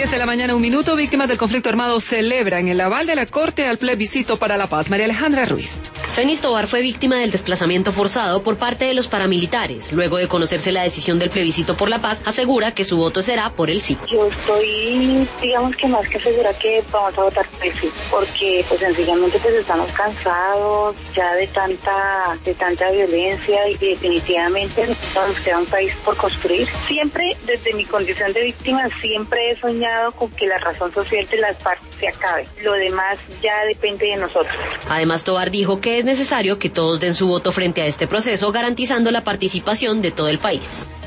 10:01 a.m, víctimas del conflicto armado celebran el aval de la Corte al plebiscito para la paz. María Alejandra Ruiz. Fenys Tovar fue víctima del desplazamiento forzado por parte de los paramilitares. Luego de conocerse la decisión del plebiscito por la paz, asegura que su voto será por el sí. Yo estoy, digamos que más que segura que vamos a votar por el sí, porque pues sencillamente pues estamos cansados ya de tanta violencia y definitivamente nos queda un país por construir. Siempre, desde mi condición de víctima, siempre he soñado con que la razón social de las partes se acabe. Lo demás ya depende de nosotros. Además, Tovar dijo que es necesario que todos den su voto frente a este proceso, garantizando la participación de todo el país.